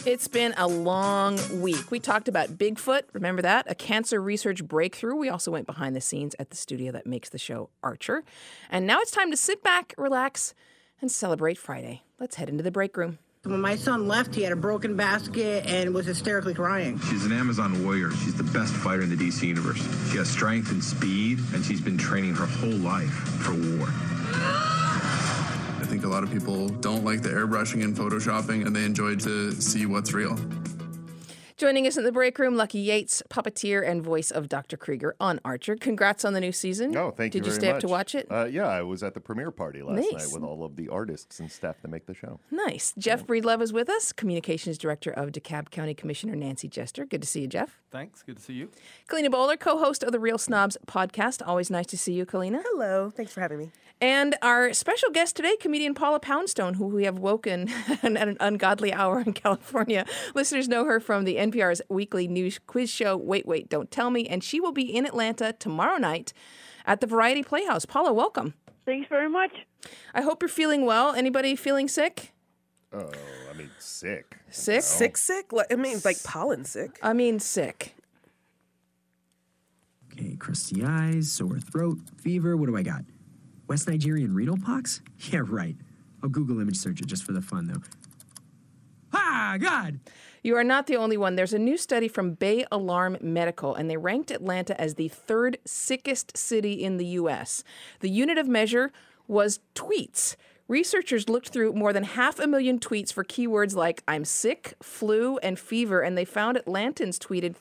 It's been a long week. We talked about Bigfoot, remember that? A cancer research breakthrough. We also went behind the scenes at the studio that makes the show Archer. And now it's time to sit back, relax, and celebrate Friday. Let's head into the break room. When my son left, he had a broken basket and was hysterically crying. She's an Amazon warrior. She's the best fighter in the DC universe. She has strength and speed, and she's been training her whole life for war. I think a lot of people don't like the airbrushing and photoshopping, and they enjoy to see what's real. Joining us in the break room, Lucky Yates, puppeteer and voice of Dr. Krieger on Archer. Congrats on the new season. Oh, thank you Did you very stay much. up to watch it? Yeah, I was at the premiere party last Nice. night with all of the artists and staff that make the show. Nice. Jeff Breedlove is with us, Communications Director of DeKalb County Commissioner Nancy Jester. Good to see you, Jeff. Thanks. Good to see you. Kalina Bowler, co-host of the Real Snobs podcast. Always nice to see you, Kalina. Hello. Thanks for having me. And our special guest today, comedian Paula Poundstone, who we have woken at an ungodly hour in California. Listeners know her from the NPR's weekly news quiz show, Wait, Wait, Don't Tell Me, and she will be in Atlanta tomorrow night at the Variety Playhouse. Paula, welcome. Thanks very much. I hope you're feeling well. Anybody feeling sick? Oh, I mean, sick. Sick? Sick? I mean, like pollen sick. I mean, sick. Okay, crusty eyes, sore throat, fever. What do I got? West Nigerian renal pox? Yeah, right. I'll Google image search it just for the fun, though. Ah, God! You are not the only one. There's a new study from Bay Alarm Medical, and they ranked Atlanta as the third sickest city in the U.S. The unit of measure was tweets. Researchers looked through more than 500,000 tweets for keywords like I'm sick, flu, and fever, and they found Atlantans tweeted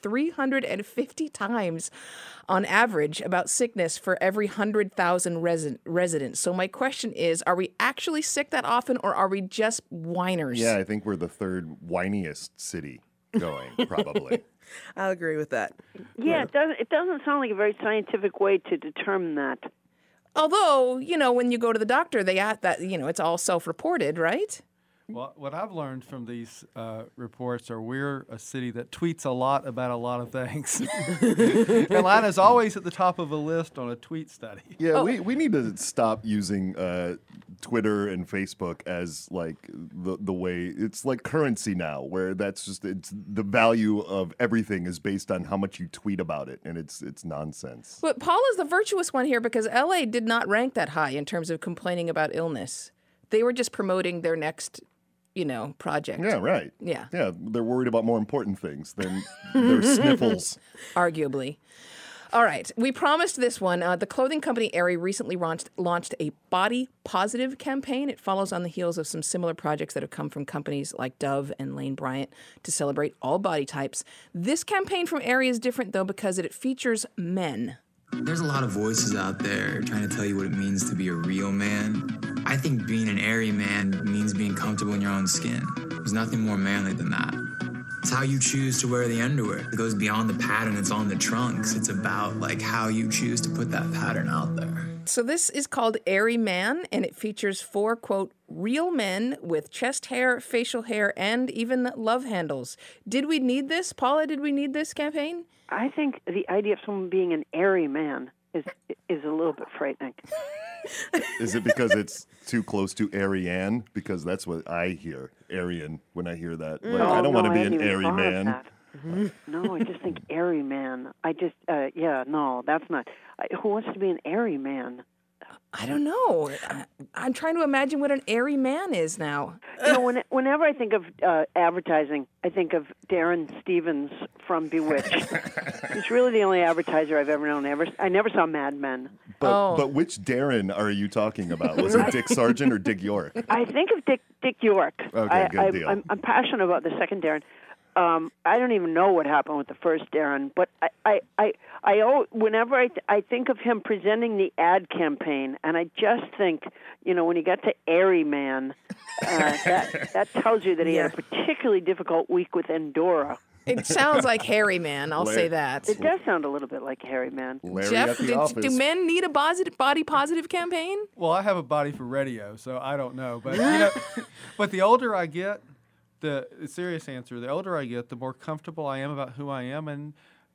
350 times on average about sickness for every 100,000 residents. So my question is, are we actually sick that often, or are we just whiners? Yeah, I think we're the third whiniest city going, probably. I'll agree with that. Yeah, it doesn't sound like a very scientific way to determine that. Although, when you go to the doctor, they ask that, it's all self-reported, right? Well, what I've learned from these reports are we're a city that tweets a lot about a lot of things. Atlanta's always at the top of a list on a tweet study. Yeah, we need to stop using Twitter and Facebook as like the way it's like currency now, where it's the value of everything is based on how much you tweet about it, and it's nonsense. But Paula's the virtuous one here because LA did not rank that high in terms of complaining about illness. They were just promoting their next project. Yeah, right. Yeah. Yeah, they're worried about more important things than their sniffles. Arguably. All right. We promised this one. The clothing company Aerie recently launched a body positive campaign. It follows on the heels of some similar projects that have come from companies like Dove and Lane Bryant to celebrate all body types. This campaign from Aerie is different, though, because it features men. There's a lot of voices out there trying to tell you what it means to be a real man. I think being an Aerie man means being comfortable in your own skin. There's nothing more manly than that. It's how you choose to wear the underwear. It goes beyond the pattern that's on the trunks. It's about how you choose to put that pattern out there. So this is called Aerie Man, and it features 4, quote, real men with chest hair, facial hair, and even love handles. Did we need this? Paula, did we need this campaign? I think the idea of someone being an Aerie man is a little bit frightening. Is it because it's too close to Ariane? Because that's what I hear, Aryan, when I hear that. I don't want to be an Aerie man. No, I just think Aerie man. No, that's not. Who wants to be an Aerie man? I don't know. I'm trying to imagine what an Aerie man is now. Whenever I think of advertising, I think of Darren Stevens from Bewitched. He's really the only advertiser I've ever known. I never saw Mad Men. But which Darren are you talking about? Was it Dick Sargent or Dick York? I think of Dick York. Okay, good deal. I'm passionate about the second Darren. I don't even know what happened with the first Darren, but whenever I think of him presenting the ad campaign, and I just think, when he got to Aerie Man, that tells you that he had a particularly difficult week with Endora. It sounds like Hairy Man, I'll say that. It does sound a little bit like Hairy Man. Larry Jeff, at the office. do men need a body positive campaign? Well, I have a body for radio, so I don't know. But, but the older I get, the serious answer, the older I get, the more comfortable I am about who I am. And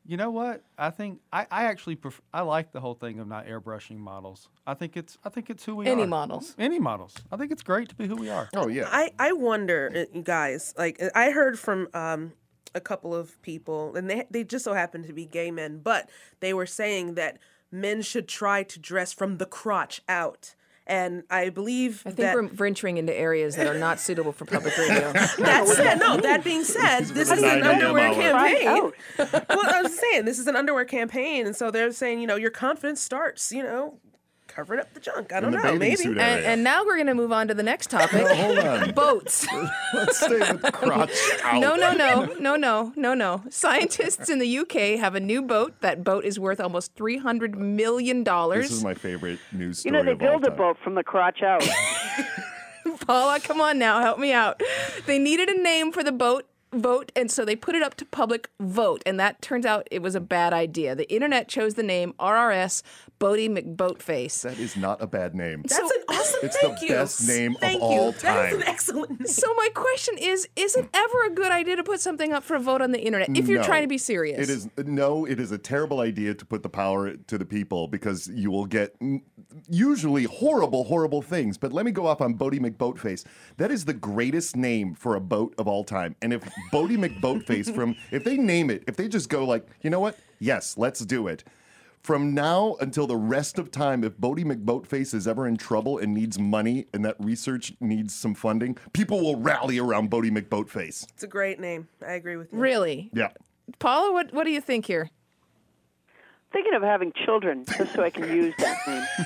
You know what? I think I actually I like the whole thing of not airbrushing models. I think it's who we are. Any models. Any models. I think it's great to be who we are. Oh yeah. I wonder, you guys, like I heard from a couple of people, and they just so happen to be gay men, but they were saying that men should try to dress from the crotch out. And I believe I think we're venturing into areas that are not suitable for public radio. That being said, this is an underwear campaign. Out. Well, I was saying, this is an underwear campaign, and so they're saying, your confidence starts, covering up the junk. I don't know, maybe. And now we're going to move on to the next topic. No, hold on. Boats. Let's stay with the crotch out. No. Scientists in the UK have a new boat. That boat is worth almost $300 million. This is my favorite news story They of all build a time. boat from the crotch out. Paula, come on now, help me out. They needed a name for the vote, and so they put it up to public vote, and that turns out it was a bad idea. The internet chose the name RRS Boaty McBoatface. That is not a bad name. That's an awesome It's thank the you. best name Thank of all you. That time. is an excellent name. So my question is it ever a good idea to put something up for a vote on the internet if you're No. trying to be serious? It is a terrible idea to put the power to the people because you will get usually horrible things. But let me go off on Boaty McBoatface. That is the greatest name for a boat of all time. And if Boaty McBoatface if they name it, if they just go like, you know what? Yes, let's do it. From now until the rest of time, if Boaty McBoatface is ever in trouble and needs money and that research needs some funding, people will rally around Boaty McBoatface. It's a great name. I agree with you. Really? Yeah. Paula, what do you think here? Thinking of having children just so I can use that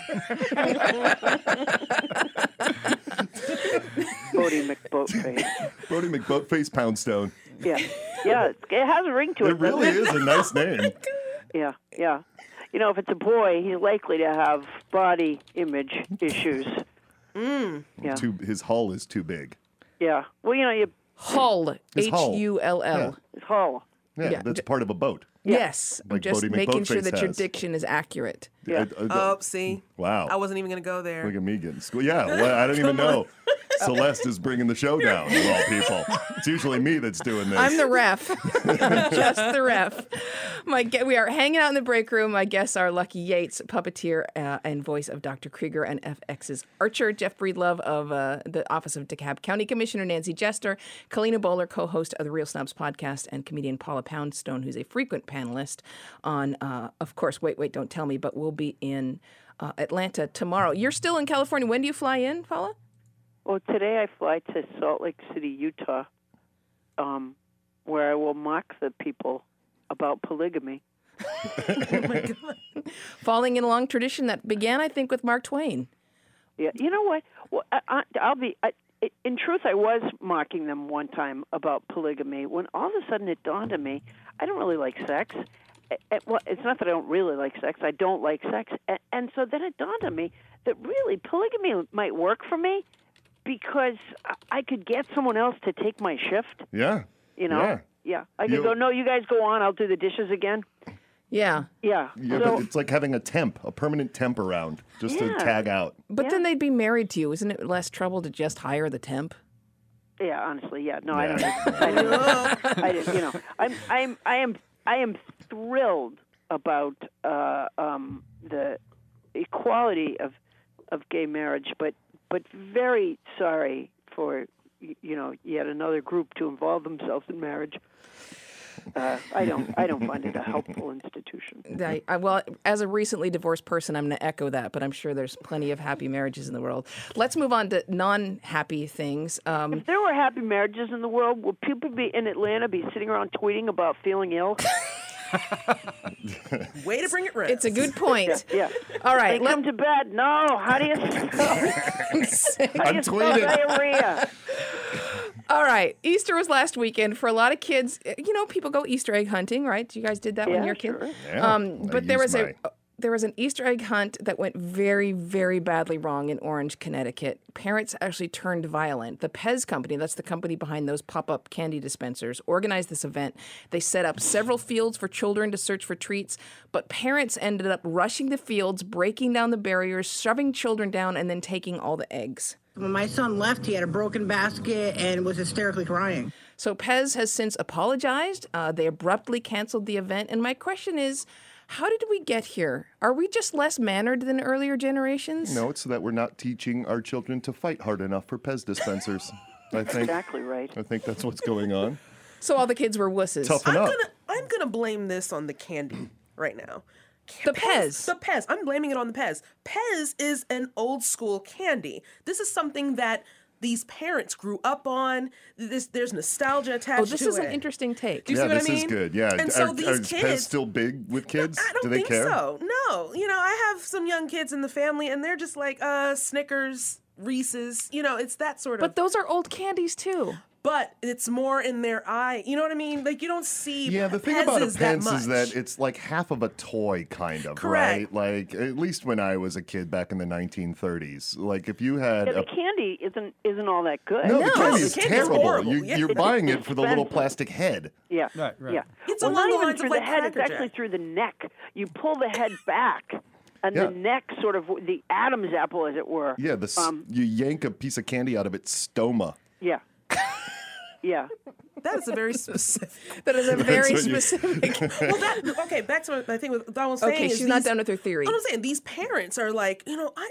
name. Boaty McBoatface. Boaty McBoatface Poundstone. Yeah, it has a ring to it. It really is a nice name. Yeah. If it's a boy, he's likely to have body image issues. Yeah. His hull is too big. Yeah. Well, Hull. His hull. Hull. Yeah. His hull. Yeah, that's part of a boat. Yes. I'm Like just Boaty making sure McBoatface that your has. diction is accurate. Yeah. Oh, see? Wow. I wasn't even going to go there. Look at me getting schooled. Yeah, well, I don't even know. Celeste is bringing the show down, of all people. It's usually me that's doing this. I'm the ref. I'm just the ref. We are hanging out in the break room. My guests are Lucky Yates, puppeteer and voice of Dr. Krieger and FX's Archer, Jeff Breedlove of the Office of DeKalb County Commissioner Nancy Jester, Kalina Bowler, co-host of the Real Snobs podcast, and comedian Paula Poundstone, who's a frequent panelist on, of course, Wait, Don't Tell Me, but we'll be in Atlanta tomorrow. You're still in California. When do you fly in, Paula? Well, today I fly to Salt Lake City, Utah, where I will mock the people about polygamy. Oh, my God. Following in a long tradition that began, I think, with Mark Twain. Yeah, you know what? Well, in truth, I was mocking them one time about polygamy when all of a sudden it dawned on me, I don't really like sex. Well, it's not that I don't really like sex. I don't like sex. And so then it dawned on me that really polygamy might work for me because I could get someone else to take my shift. Yeah. Yeah. I could go, no, you guys go on. I'll do the dishes again. Yeah. Yeah. But it's like having a permanent temp around just to tag out. But then they'd be married to you. Isn't it less trouble to just hire the temp? Yeah, honestly, yeah. No, I don't know. I am thrilled about the equality of gay marriage, but very sorry for yet another group to involve themselves in marriage. I don't find it a helpful institution. Well, as a recently divorced person, I'm going to echo that, but I'm sure there's plenty of happy marriages in the world. Let's move on to non-happy things. If there were happy marriages in the world, would people in Atlanta be sitting around tweeting about feeling ill? Way to bring it round. It's a good point. Yeah. All right. They come to bed. No. How do you spell diarrhea? All right. Easter was last weekend. For a lot of kids, people go Easter egg hunting, right? You guys did that when you were a kid? Sure. Yeah, but there was there was an Easter egg hunt that went very, very badly wrong in Orange, Connecticut. Parents actually turned violent. The Pez company, that's the company behind those pop-up candy dispensers, organized this event. They set up several fields for children to search for treats, but parents ended up rushing the fields, breaking down the barriers, shoving children down, and then taking all the eggs. When my son left, he had a broken basket and was hysterically crying. So Pez has since apologized. They abruptly canceled the event. And my question is, how did we get here? Are we just less mannered than earlier generations? No, it's that we're not teaching our children to fight hard enough for Pez dispensers. Exactly right. I think that's what's going on. So all the kids were wusses. Toughen up. I'm gonna blame this on the candy right now. The Pez. The Pez. I'm blaming it on the Pez. Pez is an old school candy. This is something that these parents grew up on. There's nostalgia attached to it. Oh, this is an interesting take. Do you see what I mean? This is good. Yeah. And so Are these Pez kids still big with kids? I don't Do they think care? so. No. You know, I have some young kids in the family, and they're just like Snickers, Reese's. You know, it's that sort of. But those are old candies too. But it's more in their eye. You know what I mean? Like, you don't see Yeah, the thing Pez's about a that Pez is much. that it's like half of a toy, kind of, Correct. right? Like, at least when I was a kid back in the 1930s. Like, if you had Yeah, the candy isn't all that good. No, the candy is the candy's terrible. horrible. You're buying it for the little plastic head. Yeah. Right. Yeah. It's well, along not the even lines through of the like head. It's Cracker actually Jack. through the neck. You pull the head back, and Yeah. the neck sort of the Adam's apple, as it were. Yeah, you yank a piece of candy out of its stoma. Yeah. Yeah. That is a very specific. That is a very what you- specific. Okay, back to my thing with Donald saying. Okay, is she's not these- done with her theory. What I'm saying, these parents are like,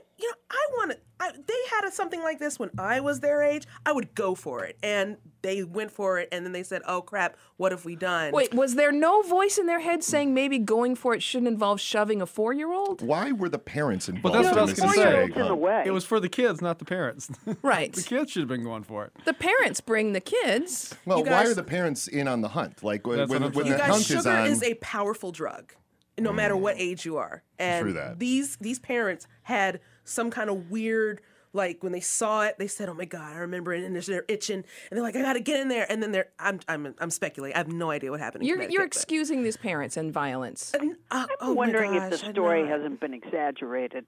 I want to. They had something like this when I was their age. I would go for it, and they went for it, and then they said, "Oh crap, what have we done?" Wait, was there no voice in their head saying maybe going for it shouldn't involve shoving a 4-year-old? Why were the parents involved? Well, that's what I was in going this to say. Four-year-olds in the way. It was for the kids, not the parents. Right. The kids should have been going for it. The parents bring the kids. Well, You why guys- are the parents in on the hunt? Like when That's what I'm when saying. the You guys, hunt sugar is on. is a powerful drug, no matter what age you are. And True that. these parents had some kind of weird, like when they saw it, they said, "Oh my god, I remember it," and they're itching, and they're like, "I got to get in there." And then I'm speculating. I have no idea what happened. In You're Connecticut, excusing these parents and violence. but- I'm wondering if gosh, the I'm story not. hasn't been exaggerated.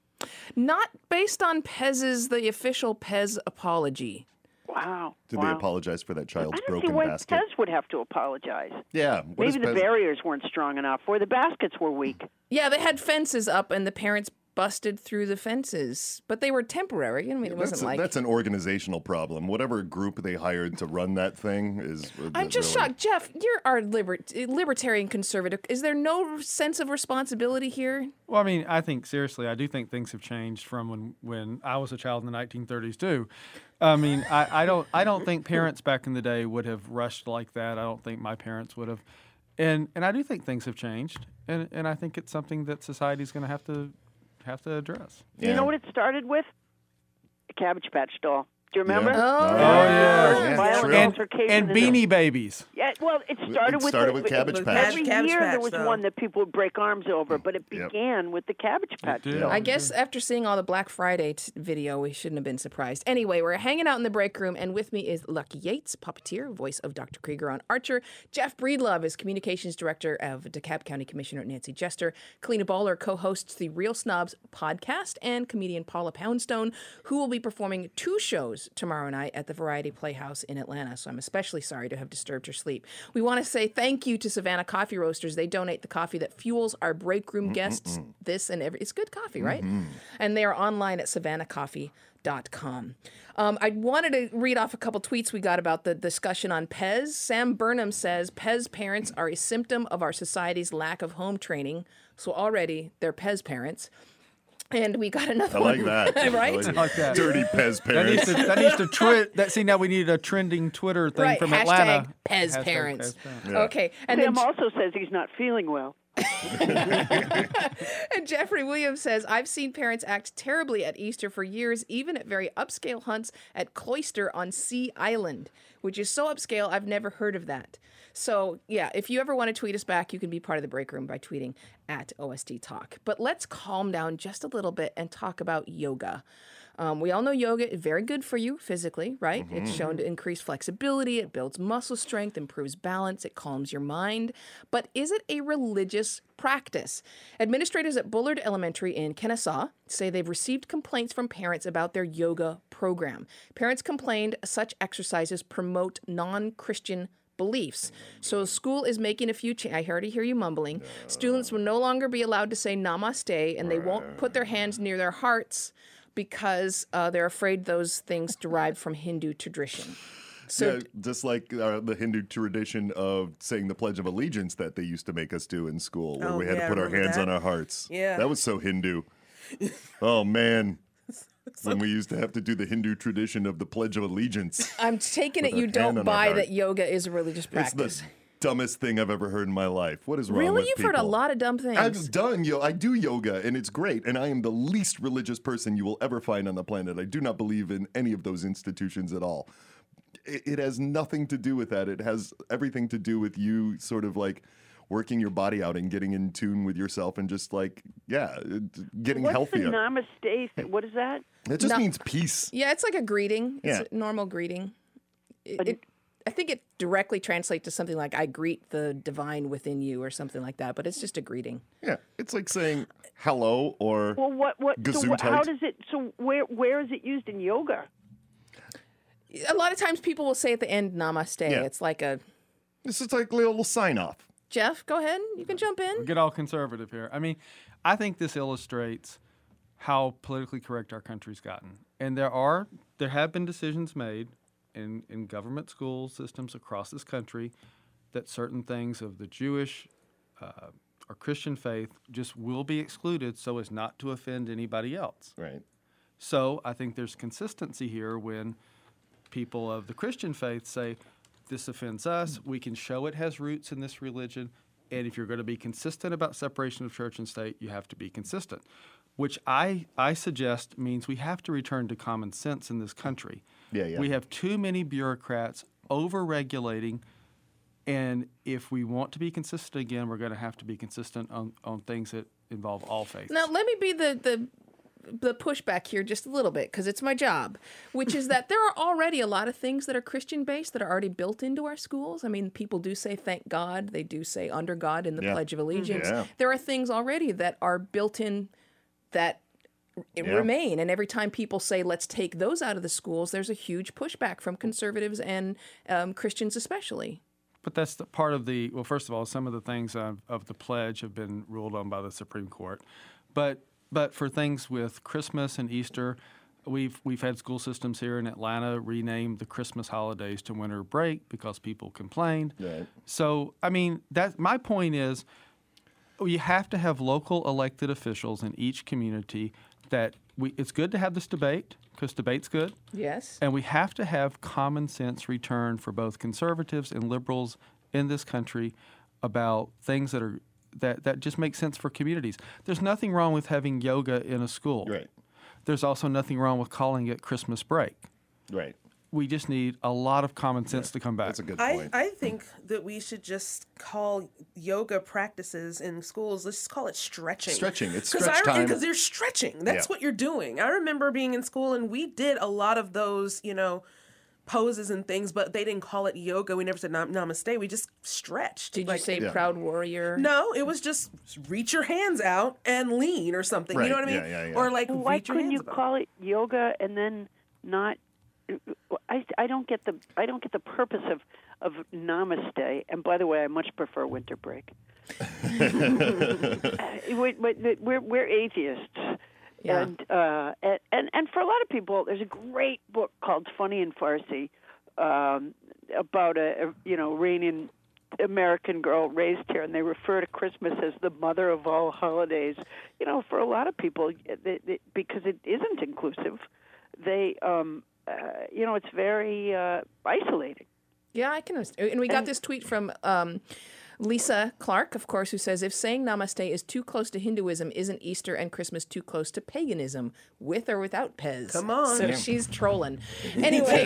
Not based on the official Pez apology. Wow. Did wow. they apologize for that I child's don't see broken why basket? Pez would have to apologize. Yeah. What Maybe is the Pez? barriers weren't strong enough, or the baskets were weak. Yeah, they had fences up and the parents busted through the fences, but they were temporary. I mean, it wasn't like. That's an organizational problem. Whatever group they hired to run that thing is. I'm just really- shocked. Jeff, you're our libertarian conservative. Is there no sense of responsibility here? Well, I mean, I think seriously, I do think things have changed from when I was a child in the 1930s too. I mean, I don't think parents back in the day would have rushed like that. I don't think my parents would have, and I do think things have changed, and I think it's something that society's going to have to address. You know what it started with? A Cabbage Patch doll. Do you remember? Yeah. Oh, yeah. Violent True. altercation And in the- Beanie Babies. Yeah, well, it started with Cabbage Patch. Every Cabbage year there Patch, was though. one that people would break arms over, but it Yep. began with the Cabbage Patch. did. doll. I guess after seeing all the Black Friday video, we shouldn't have been surprised. Anyway, we're hanging out in the break room, and with me is Lucky Yates, puppeteer, voice of Dr. Krieger on Archer. Jeff Breedlove is communications director of DeKalb County Commissioner Nancy Jester. Kalina Baller co-hosts the Real Snobs podcast, and comedian Paula Poundstone, who will be performing 2 shows tomorrow night at the Variety Playhouse in Atlanta. So I'm especially sorry to have disturbed your sleep. We want to say thank you to Savannah Coffee Roasters. They donate the coffee that fuels our break room guests. This and every. It's good coffee, right? And they are online at savannahcoffee.com. I wanted to read off a couple tweets we got about the discussion on Pez. Sam Burnham says Pez parents are a symptom of our society's lack of home training. So already they're Pez parents. And we got another I one. like that. Right? I like that. Dirty Pez That needs parents. to see, now we need a trending Twitter thing Right. from Hashtag Atlanta. Pez Hashtag parents. Pez parents. Yeah. Okay. And then Sam also says he's not feeling well. And Jeffrey Williams says, I've seen parents act terribly at Easter for years, even at very upscale hunts at Cloister on Sea Island, which is so upscale, I've never heard of that. So, yeah, if you ever want to tweet us back, you can be part of the break room by tweeting at OSD Talk. But let's calm down just a little bit and talk about yoga. We all know yoga is very good for you physically, right? It's shown to increase flexibility, it builds muscle strength, improves balance, it calms your mind. But is it a religious practice? Administrators at Bullard Elementary in Kennesaw say they've received complaints from parents about their yoga program. Parents complained such exercises promote non-Christian beliefs. So school is making a few changes. I already hear you mumbling. Students will no longer be allowed to say namaste, and they won't put their hands near their hearts because they're afraid those things derive from Hindu tradition. So, yeah, just like the Hindu tradition of saying the Pledge of Allegiance that they used to make us do in school, where we had to put our hands on our hearts. Yeah. That was so Hindu. Oh, man. When we used to have to do the Hindu tradition of the Pledge of Allegiance. I'm taking it with you our hand don't on our buy heart. that yoga is a religious practice. It's the dumbest thing I've ever heard in my life. What is wrong Really? with You've people? heard a lot of dumb things. I've done I do yoga, and it's great. And I am the least religious person you will ever find on the planet. I do not believe in any of those institutions at all. It has nothing to do with that. It has everything to do with you sort of like working your body out and getting in tune with yourself and just like, getting healthier. What's the namaste? What is that? It just means peace. Yeah, it's like a greeting. Yeah. It's a normal greeting. I think it directly translates to something like, I greet the divine within you or something like that, but it's just a greeting. Yeah, it's like saying hello or Well, what? So Gesundheit. how does it? So where is it used in yoga? A lot of times people will say at the end, namaste. Yeah. It's like a... This is like a little sign-off. Jeff, go ahead. You can jump in. Get all conservative here. I mean, I think this illustrates how politically correct our country's gotten. And there have been decisions made in government school systems across this country that certain things of the Jewish or Christian faith just will be excluded so as not to offend anybody else. Right. So I think there's consistency here when people of the Christian faith say, this offends us, we can show it has roots in this religion, and if you're going to be consistent about separation of church and state, you have to be consistent, which I suggest means we have to return to common sense in this country. Yeah. We have too many bureaucrats over-regulating, and if we want to be consistent again, we're going to have to be consistent on things that involve all faiths. Now, let me be the pushback here just a little bit, because it's my job, which is that there are already a lot of things that are Christian-based that are already built into our schools. I mean, people do say thank God. They do say under God in the Pledge of Allegiance. Yeah. There are things already that are built in that remain. And every time people say, let's take those out of the schools, there's a huge pushback from conservatives and Christians especially. But that's the part of the, well, first of all, some of the things of the pledge have been ruled on by the Supreme Court. But for things with Christmas and Easter, we've had school systems here in Atlanta rename the Christmas holidays to winter break because people complained. Right. So, I mean, my point is you have to have local elected officials in each community that it's good to have this debate because debate's good. Yes. And we have to have common sense return for both conservatives and liberals in this country about things that just make sense for communities. There's nothing wrong with having yoga in a school. Right. There's also nothing wrong with calling it Christmas break. Right. We just need a lot of common sense to come back. That's a good point. I think that we should just call yoga practices in schools, let's just call it stretching. Stretching. It's stretch time. Because they're stretching. That's what you're doing. I remember being in school and we did a lot of those, poses and things, but they didn't call it yoga. We never said namaste. We just stretched. Did you say proud warrior? No, it was just reach your hands out and lean or something. Right. You know what I mean? Yeah. Or like Why reach your couldn't hands you up. call it yoga and then not? I don't get the purpose of namaste. And by the way, I much prefer winter break. We're atheists. Yeah. And for a lot of people, there's a great book called Funny in Farsi about a Iranian American girl raised here, and they refer to Christmas as the mother of all holidays. For a lot of people, because it isn't inclusive, they it's very isolating. Yeah, I can understand. And we got this tweet from Lisa Clark, of course, who says, if saying namaste is too close to Hinduism, isn't Easter and Christmas too close to paganism, with or without Pez? Come on. So she's trolling. Anyway,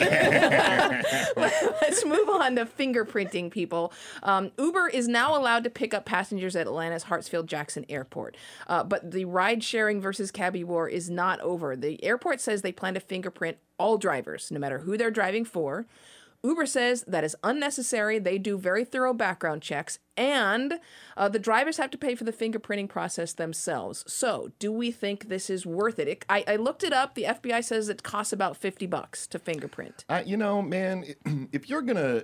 let's move on to fingerprinting, people. Uber is now allowed to pick up passengers at Atlanta's Hartsfield-Jackson Airport. But the ride-sharing versus cabbie war is not over. The airport says they plan to fingerprint all drivers, no matter who they're driving for. Uber says that is unnecessary. They do very thorough background checks, and the drivers have to pay for the fingerprinting process themselves. So, do we think this is worth it? I looked it up. The FBI says it costs about $50 to fingerprint. Man, if you're gonna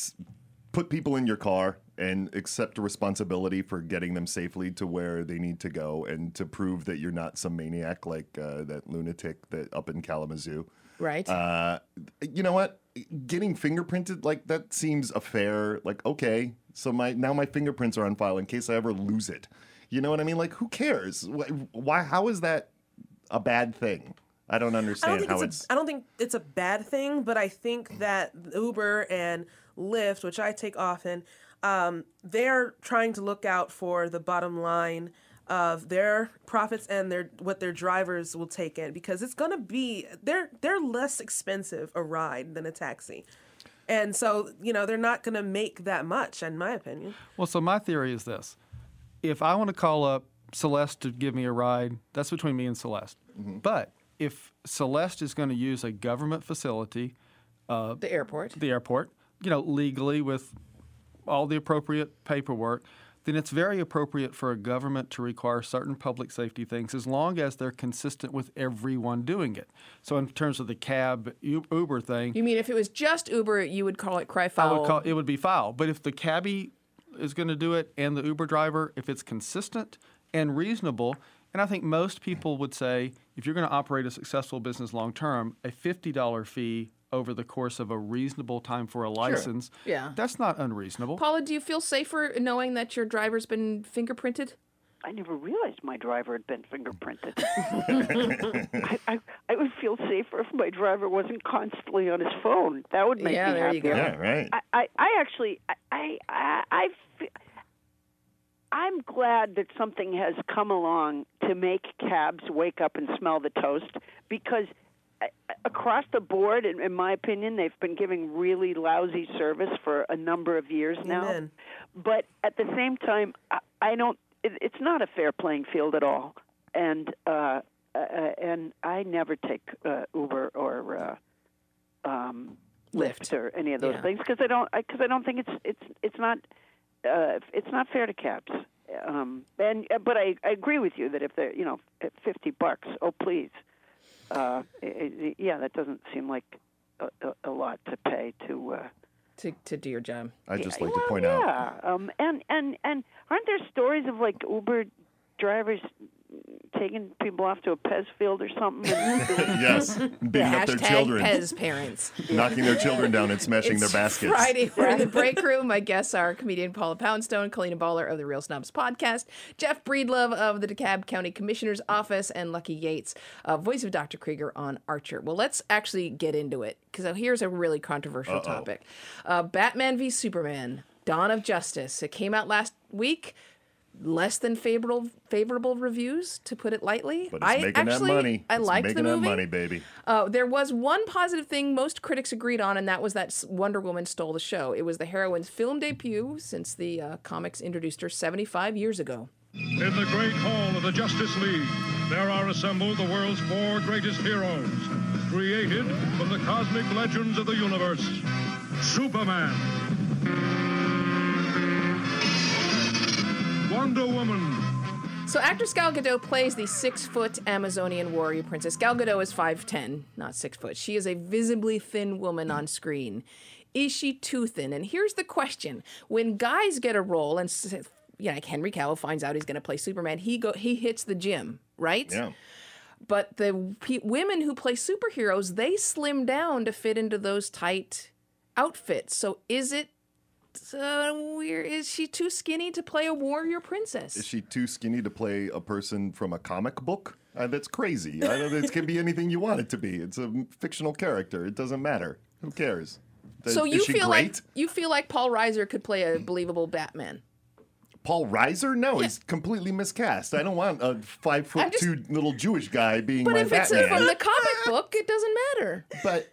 put people in your car and accept responsibility for getting them safely to where they need to go, and to prove that you're not some maniac like that lunatic that up in Kalamazoo, right? You know what? Getting fingerprinted, like, that seems a fair, like, okay, so now my fingerprints are on file in case I ever lose it. You know what I mean? Like, who cares? Why? How is that a bad thing? I don't understand I don't think it's a bad thing, but I think that Uber and Lyft, which I take often, they're trying to look out for the bottom line of their profits and what their drivers will take in, because it's gonna be they're less expensive a ride than a taxi, and so they're not gonna make that much, in my opinion. Well, so my theory is this: if I want to call up Celeste to give me a ride, that's between me and Celeste. Mm-hmm. But if Celeste is going to use a government facility, the airport, legally with all the appropriate paperwork, then it's very appropriate for a government to require certain public safety things as long as they're consistent with everyone doing it. So in terms of the cab Uber thing... You mean if it was just Uber, you would call it cry foul? It would be foul. But if the cabbie is going to do it and the Uber driver, if it's consistent and reasonable, and I think most people would say if you're going to operate a successful business long term, a $50 fee over the course of a reasonable time for a license, that's not unreasonable. Paula, do you feel safer knowing that your driver's been fingerprinted? I never realized my driver had been fingerprinted. I would feel safer if my driver wasn't constantly on his phone. That would make me happier. There you go. Yeah, right. I'm glad that something has come along to make cabs wake up and smell the toast, because across the board, in my opinion, they've been giving really lousy service for a number of years now. Amen. But at the same time, it's not a fair playing field at all. And I never take Uber or Lyft or any of those things because I don't think it's not fair to cabs. But I agree with you that if they're at $50, oh please. That doesn't seem like a lot to pay to do your job. I'd just like to point out. And aren't there stories of like Uber drivers taking people off to a Pez field or something? Yes, beating up their children. Pez parents. Knocking their children down and smashing their baskets. Friday, we're in the break room. My guests are comedian Paula Poundstone, Colleen Baller of the Real Snobs podcast, Jeff Breedlove of the DeKalb County Commissioner's Office, and Lucky Yates, voice of Dr. Krieger on Archer. Well, let's actually get into it, because here's a really controversial topic. Batman v Superman, Dawn of Justice. It came out last week. Less than favorable reviews, to put it lightly. But it's making that money. I liked the movie. Making that money, baby. There was one positive thing most critics agreed on, and that was that Wonder Woman stole the show. It was the heroine's film debut since the comics introduced her 75 years ago. In the great hall of the Justice League, there are assembled the world's 4 greatest heroes, created from the cosmic legends of the universe. Superman, Wonder Woman. So actress Gal Gadot plays the 6-foot Amazonian warrior princess. Gal Gadot is 5'10", not 6 foot. She is a visibly thin woman on screen. Is she too thin? And here's the question. When guys get a role, and like Henry Cavill finds out he's going to play Superman, he hits the gym, right? Yeah. But the women who play superheroes, they slim down to fit into those tight outfits. So is it weird? Is she too skinny to play a warrior princess? Is she too skinny to play a person from a comic book? That's crazy. It can be anything you want it to be. It's a fictional character. It doesn't matter. Who cares? So you feel like Paul Reiser could play a believable Batman? Paul Reiser? No, he's completely miscast. I don't want a 5'2" little Jewish guy being But my if it's Batman. from the comic book, it doesn't matter. But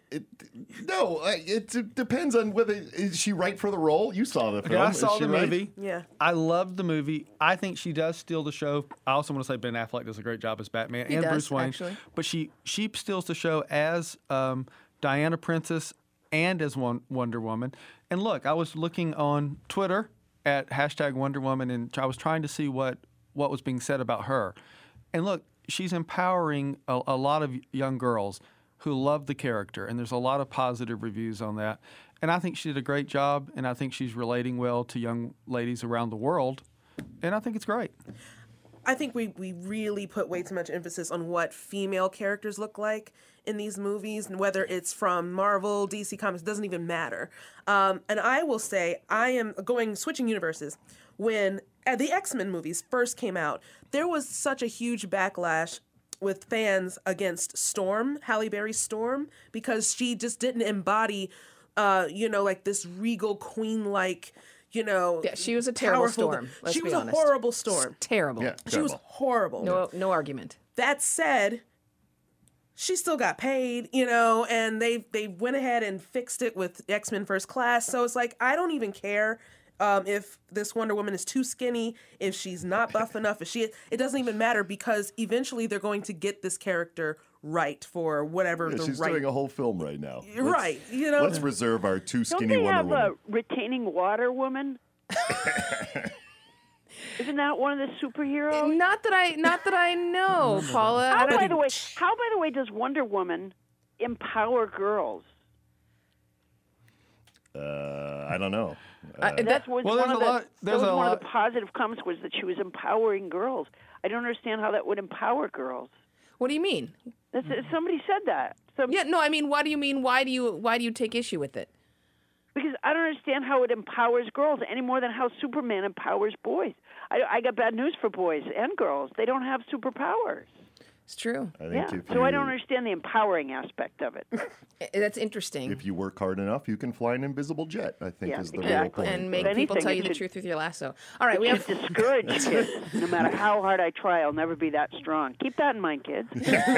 it depends on whether is she right for the role. You saw the film. I Is saw she the right? movie. Yeah. I loved the movie. I think she does steal the show. I also want to say Ben Affleck does a great job as Batman He and does, Bruce Wayne. actually. But she steals the show as Diana Princess and as Wonder Woman. And look, I was looking on Twitter at hashtag Wonder Woman, and I was trying to see what was being said about her. And look, she's empowering a lot of young girls who love the character, and there's a lot of positive reviews on that. And I think she did a great job, and I think she's relating well to young ladies around the world, and I think it's great. I think we really put way too much emphasis on what female characters look like in these movies, and whether it's from Marvel, DC Comics, doesn't even matter. And I will say, I am switching universes. When the X-Men movies first came out, there was such a huge backlash with fans against Storm, Halle Berry's Storm, because she just didn't embody, like this regal queen-like, Yeah, she was a terrible powerful Storm. Let's she be was honest. a horrible Storm. Terrible. Yeah, She was horrible. No argument. That said, she still got paid, and they went ahead and fixed it with X-Men First Class. So it's like, I don't even care if this Wonder Woman is too skinny, if she's not buff enough, it doesn't even matter, because eventually they're going to get this character right for whatever the she's right. doing a whole film right now. Right, Let's reserve our too Don't skinny they Wonder have Woman. a retaining water woman? Isn't that one of the superheroes? Not that I know, Paula. How, by the way, does Wonder Woman empower girls? I don't know. That was Well, one of there's the positive comments was that she was empowering girls. I don't understand how that would empower girls. What do you mean? Somebody said that. Yeah, no, I mean, what do you mean? Why do you take issue with it? Because I don't understand how it empowers girls any more than how Superman empowers boys. I got bad news for boys and girls. They don't have superpowers. It's true. So I don't understand the empowering aspect of it. That's interesting. If you work hard enough, you can fly an invisible jet, I think is the real exactly. point. And make people tell you the truth with your lasso. All right, we should have discourage kids. No matter how hard I try, I'll never be that strong. Keep that in mind, kids.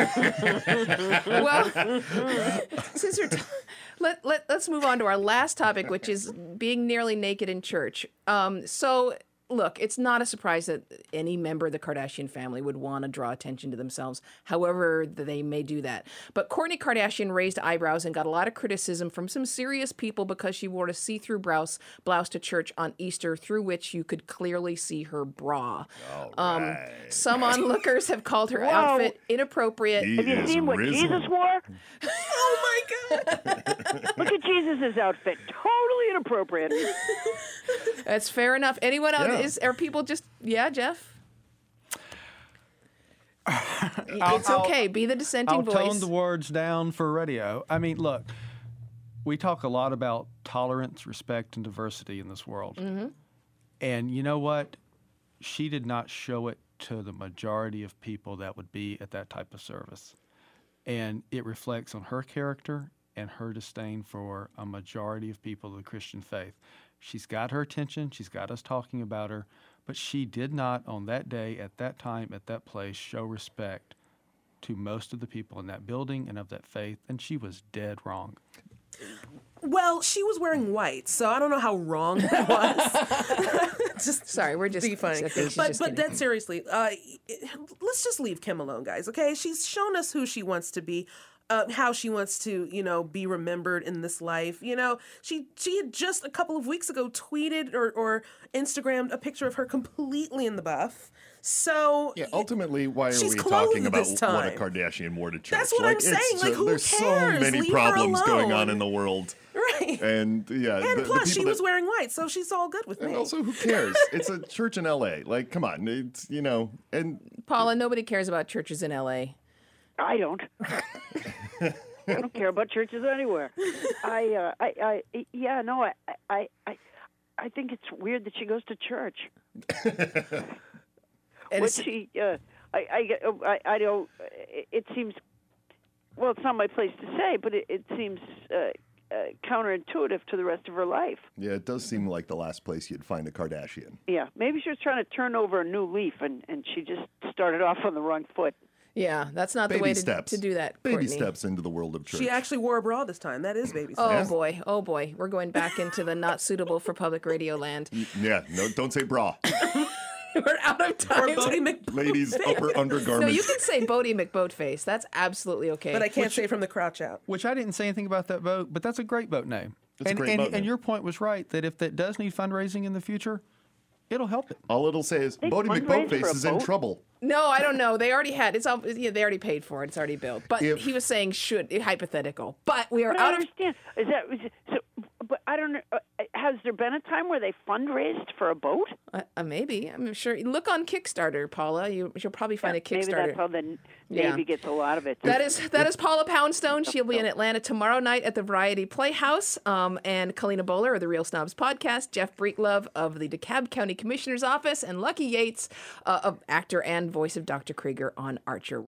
Well, since let's move on to our last topic, which is being nearly naked in church. So, look, it's not a surprise that any member of the Kardashian family would want to draw attention to themselves, however they may do that. But Kourtney Kardashian raised eyebrows and got a lot of criticism from some serious people because she wore a see-through blouse to church on Easter, through which you could clearly see her bra. Some onlookers have called her outfit inappropriate. Have you seen what Jesus wore? Oh my God! Look at Jesus' outfit. Totally inappropriate. That's fair enough. Anyone else? Are people just... Yeah, Jeff? It's okay. Be the dissenting voice. I'll tone the words down for radio. I mean, look, we talk a lot about tolerance, respect, and diversity in this world. Mm-hmm. And you know what? She did not show it to the majority of people that would be at that type of service. And it reflects on her character and her disdain for a majority of people of the Christian faith. She's got her attention. She's got us talking about her. But she did not, on that day, at that time, at that place, show respect to most of the people in that building and of that faith. And she was dead wrong. Well, she was wearing white, so I don't know how wrong that was. Sorry, we're just be funny. But dead seriously, let's just leave Kim alone, guys. Okay, she's shown us who she wants to be. How she wants to, be remembered in this life. She had just a couple of weeks ago tweeted or Instagrammed a picture of her completely in the buff. So ultimately, why are she's we talking about this what time. a Kardashian wore to church? That's what I'm saying. Who there's cares? so many Leave her problems going alone. on in the world. Right. And and plus, she was wearing white, so she's all good with me. And also, who cares? It's a church in L.A. Like, come on, it's and Paula, nobody cares about churches in L.A. I don't. I don't care about churches anywhere. I think it's weird that she goes to church. What she, I don't. It seems. Well, it's not my place to say, but it seems counterintuitive to the rest of her life. Yeah, it does seem like the last place you'd find a Kardashian. Yeah, maybe she was trying to turn over a new leaf, and she just started off on the wrong foot. Yeah, that's not the Baby way steps. to do that, Baby Courtney. steps into the world of church. She actually wore a bra this time. That is baby Oh steps. boy, oh boy, we're going back into the not suitable for public radio land. Yeah, no, don't say bra. We're out of time. Or Bodie McBoatface. Ladies, upper undergarments. No, you can say Bodie McBoatface. That's absolutely okay. But I can't say from the crouch out. Which I didn't say anything about that boat, but that's a great boat name. It's a and, great and, boat and name. your point was right that if that does need fundraising in the future, it'll help it. All it'll say is, They Bodie fundraise for McBoatface a is in boat? trouble. No, I don't know. They already had it's all. Yeah, they already paid for it. It's already built. But If- he was saying hypothetical. But we are But I out of. understand. So? But I don't know. Has there been a time where they fundraised for a boat? Maybe. I'm sure. Look on Kickstarter, Paula. You'll probably find a Kickstarter. Maybe that's how the Yeah. Navy gets a lot of it. That is Paula Poundstone. She'll be in Atlanta tomorrow night at the Variety Playhouse. And Kalina Bowler of the Real Snobs podcast, Jeff Breeklove of the DeKalb County Commissioner's Office, and Lucky Yates, actor and voice of Dr. Krieger on Archer.